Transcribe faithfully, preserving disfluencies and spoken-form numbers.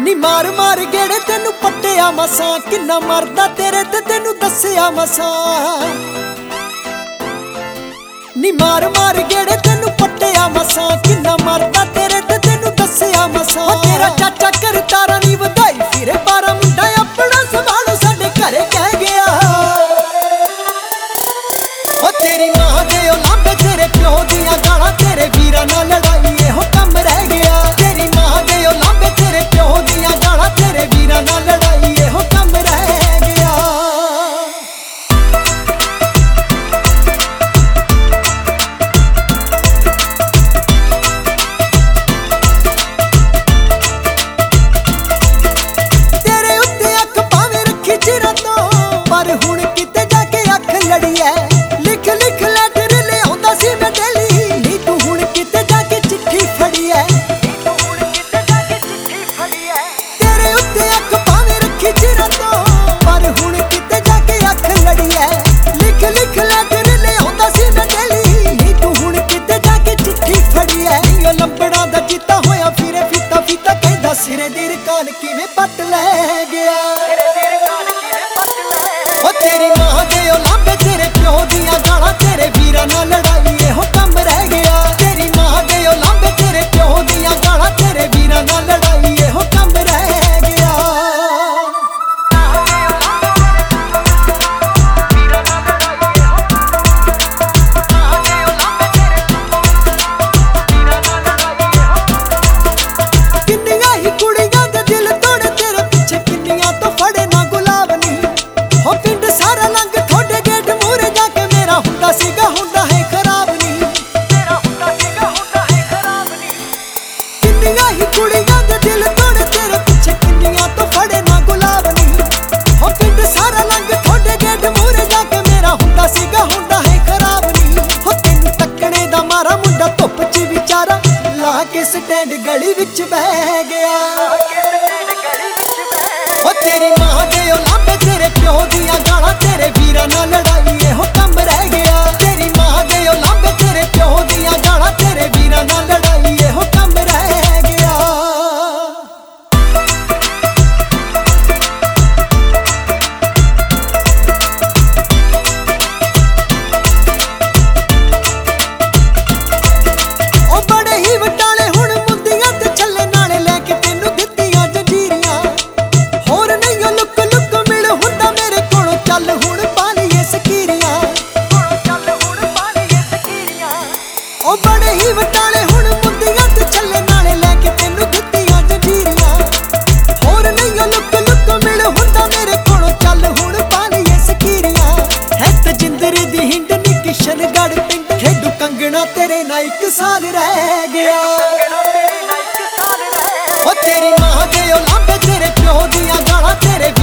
ਨੀ ਮਾਰ ਮਾਰ ਗੇੜੇ ਤੈਨੂੰ ਪੱਟਿਆ ਮਸਾਂ, ਕਿੰਨਾ ਮਰਦਾ ਤੇਰੇ ਤੇ ਤੈਨੂੰ ਦੱਸਿਆ ਮਸਾਂ। ਨੀ ਮਾਰ ਮਾਰ ਗੇੜੇ ਤੈਨੂੰ ਪੱਟਿਆ ਮਸਾਂ, ਕਿੰਨਾ ਮਰਦਾ ਤੇਰੇ ਤੇ ਤੈਨੂੰ ਦੱਸਿਆ ਮਸਾਂ। ਤੇਰਾ ਚਾਚਾ ਕਰਤਾਰਾ ਨੀ ਵਧਾਈ ਫਿਰੇ ਬਾਰਾ, ਮੁੰਡਾ ਆਪਣਾ ਸੰਭਾਲੋ ਸਾਡੇ ਘਰੇ ਕਹਿ ਗਿਆ। ਓ ਤੇਰੀ ਮਾਂ ਦੇ ਉਲਾਂਭੇ ਤੇਰੇ ਪਿਓ ਦੀਆਂ ਗਾਲਾਂ, ਤੇਰੇ ਵੀਰਾਂ ਨਾਲ ਲੜਾਈ ਇਹੋ ਕੰਮ ਰਹਿ ਗਿਆ। ਤੇਰੀ ਮਾਂ ਦੇ ਉਲਾਂਭੇ ਤੇਰੇ ਪਿਓ ਦੀਆਂ ਗਾਲਾਂ, ਤੇਰੇ ਵੀਰਾਂ ਨਾਲ ਲੜਾਈ ਇਹੋ ਕੰਮ ਰਹਿ ਗਿਆ। ਤੇਰੇ ਉੱਤੇ ਅੱਖ ਭਾਵੇਂ ਰੱਖੀ ਚਿਰਾਂ ਤੋਂ, ਪਰ ਹੁਣ ਕਿਤੇ ਜਾ ਕੇ ਅੱਖ ਲੜੀ ਐ। ਲਿਖ ਲਿਖ ਲੈਟਰ ਲਿਆਉਂਦਾ ਸੀ ਮੈਂ ਡੇਲੀ, ਨੀ ਤੂੰ ਹੁਣ ਕਿਤੇ ਜਾ ਕੇ ਚਿੱਠੀ ਫੜੀ ਐ। ਤੇਰੇ ਉੱਤੇ ਅੱਖ ਭਾਵੇਂ ਰੱਖੀ ਚਿਰਾਂ ਤੋਂ, ਪਰ ਹੁਣ ਕਿਤੇ ਜਾ ਕੇ ਅੱਖ ਲੜੀ ਐ। ਲਿਖ ਲਿਖ ਲੈਟਰ ਲਿਆਉਂਦਾ ਸੀ ਮੈਂ ਡੇਲੀ, ਨੀ ਤੂੰ ਹੁਣ ਕਿਤੇ ਜਾ ਕੇ ਚਿੱਠੀ ਫੜੀ ਐ। ਓ ਲੰਬੜਾ ਦਾ ਜਿੱਤਾ ਹੋਇਆ ਫਿਰੇ ਫੀਤਾ ਫੀਤਾ, ਕਹਿੰਦਾ ਸਿਰੇ ਦੀ ਰਕਾਨ ਕਿਵੇਂ ਪੱਟ ਲੈ ਗਿਆ। ਓ ਤੇਰੀ ਮਾਂ ਦੇ ਉਲਾਂਭੇ ਤੇਰੇ ਪਿਓ ਦੀਆਂ ਗਾਲਾਂ, ਤੇਰੇ ਵੀਰਾਂ ਨਾਲ ਲੜਾਈ ਇਹੋ ਕੰਮ ਰਹਿ ਗਿਆ। ਤੇਰੀ ਮਾਂ ਦੇ ਉਲਾਂਭੇ ਤੇਰੇ ਪਿਓ ਦੀਆਂ ਗਾਲਾਂ, ਤੇਰੇ ਵੀਰਾਂ ਨਾਲ ਲੜਾਈ ਇਹੋ ਕੰਮ ਰਹਿ ਗਿਆ। ਕਿੰਨੀਆਂ ਹੀ ਕੁੜੀਆਂ ਦੇ ਦਿਲ ਤੋੜੇ ਤੇਰੇ ਪਿੱਛੇ, ਕਿੰਨੀਆਂ ਤੋਂ ਫੜੇ ਨਾ ਗੁਲਾਬ ਨੀ। ਹੋ ਪਿੰਡ ਸਾਰਾ ਲੰਘ ਤੁਹਾਡੇ ਗੇਟ ਮੂਹਰੇ ਜਾ ਕੇ, ਮੇਰਾ ਹੁੰਦਾ ਸੀਗਾ ਹੁੰਦਾ ਹੈ ਖਰਾਬ ਨੀ। ਕਿੰਨੀਆਂ ਹੀ ਕੁੜੀਆਂ ਦੇ ਦਿਲ ਤੋੜੇ ਤੇਰੇ ਪਿੱਛੇ, ਕਿੰਨੀਆਂ ਤੋਂ ਫੜੇ ਨਾ ਗੁਲਾਬ ਨੀ। ਹੋ ਪਿੰਡ ਸਾਰਾ ਲੰਘ ਤੁਹਾਡੇ ਗੇਟ ਮੂਹਰੇ ਜਾ ਕੇ, ਮੇਰਾ ਹੁੰਦਾ ਸੀਗਾ ਹੁੰਦਾ ਹੈ ਖਰਾਬ ਨੀ। ਹੋ ਤੈਨੂੰ ਤੱਕਣੇ ਦਾ ਮਾਰਾ ਮੁੰਡਾ ਧੁੱਪ 'ਚ ਵਿਚਾਰਾ, ਲਾ ਕੇ ਸਟੈਂਡ ਗਲੀ ਵਿੱਚ ਬਹਿ ਗਿਆ। ਓ ਤੇਰੀ ਮਾਂ ਦੇ ਉਲਾਂਭੇ ਤੇਰੇ ਪਿਓ ਦੀਆਂ ਗਾਲਾਂ, ਤੇਰੇ ਵੀਰਾਂ ਨਾਲ ਲੜਾਈ ਇਹੋ ਕੰਮ ਰਹਿ ਗਿਆ। ਤੇਰੀ ਮਾਂ ਦੇ ਉਲਾਂਭੇ ਤੇਰੇ ਪਿਓ ਦੀਆਂ ਗਾਲਾਂ, ਤੇਰੇ ਵੀਰਾਂ ਨਾਲ ਲੜਾਈ ਇਹੋ ਕੰਮ ਰਹਿ ਗਿਆ। ਓ ਬੜੇ ਹੀ ਵਟਾਲੇ ਹੁਣ ਮੁੰਦੀਆਂ ਤੇ ਛੱਲੇ, ਨਾਲੇ ਲੈ ਕੇ ਤੈਨੂੰ ਦਿੱਤੀਆਂ ਜੰਜੀਰੀਆਂ। ਹੋਰ ਨਹੀਂ ਓ ਲੁੱਕ ਲੁੱਕ ਮਿਲ ਹੁੰਦਾ ਮੇਰੇ ਕੋਲੋਂ, ਚੱਲ ਹੁਣ ਪਾ ਲਈਏ ਸਕੀਰੀਆਂ। ਓ ਬੜੇ ਹੀ ਵਟਾਲੇ ਹੁਣ ਮੁੰਦੀਆਂ ਤੇ ਛੱਲੇ, ਨਾਲੇ ਲੈ ਕੇ ਤੈਨੂੰ ਦਿੱਤੀਆਂ ਜੰਜੀਰੀਆਂ। ਹੋਰ ਨਹੀਂ ਓ ਲੁੱਕ ਲੁੱਕ ਮਿਲ ਹੁੰਦਾ ਮੇਰੇ ਕੋਲੋਂ, ਚੱਲ ਹੁਣ ਪਾ ਲਈਏ ਸਕੀਰੀਆਂ। ਹੈ ਤਜਿੰਦਰ ਦੀ ਹਿੰਡ ਨੀ ਕਿਸ਼ਨਗੜ੍ਹ ਪਿੰਡ, ਖੇਡੂ ਕੰਗਣਾ ਤੇਰੇ ਨਾਲ ਇੱਕ ਸਾਲ ਰਹਿ ਗਿਆ। ਓ ਤੇਰੀ ਮਾਂ ਦੇ ਉਲਾਂਭੇ ਤੇਰੇ ਪਿਓ ਦੀਆਂ ਗਾਲਾਂ, ਤੇਰੇ